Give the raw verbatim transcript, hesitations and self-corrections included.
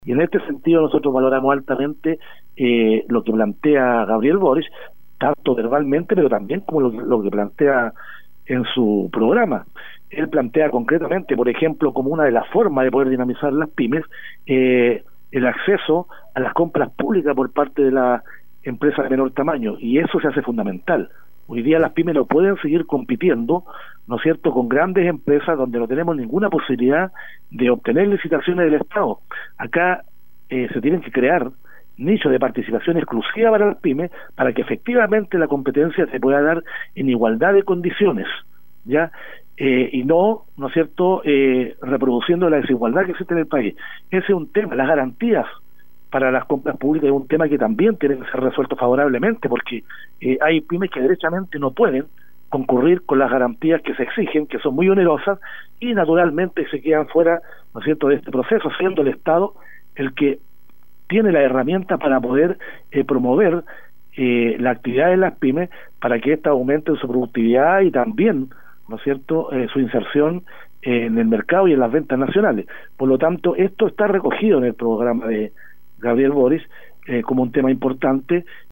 Y en este sentido nosotros valoramos altamente eh, lo que plantea Gabriel Boric, tanto verbalmente, pero también como lo, lo que plantea en su programa. Él plantea concretamente, por ejemplo, como una de las formas de poder dinamizar las pymes, eh, el acceso a las compras públicas por parte de las empresas de menor tamaño, y eso se hace fundamental. Hoy día las pymes no pueden seguir compitiendo, ¿no es cierto?, con grandes empresas donde no tenemos ninguna posibilidad de obtener licitaciones del Estado. Acá eh, se tienen que crear nichos de participación exclusiva para las pymes, para que efectivamente la competencia se pueda dar en igualdad de condiciones, ¿ya? Eh, y no, ¿no es cierto?, eh, reproduciendo la desigualdad que existe en el país. Ese es un tema, las garantías para las compras públicas es un tema que también tiene que ser resuelto favorablemente, porque eh, hay pymes que derechamente no pueden concurrir con las garantías que se exigen, que son muy onerosas, y naturalmente se quedan fuera, ¿no es cierto?, de este proceso, siendo el Estado el que tiene la herramienta para poder eh, promover eh, la actividad de las pymes, para que éstas aumenten su productividad y también, ¿no es cierto?, eh, su inserción eh, en el mercado y en las ventas nacionales. Por lo tanto, esto está recogido en el programa de Gabriel Boric eh, como un tema importante,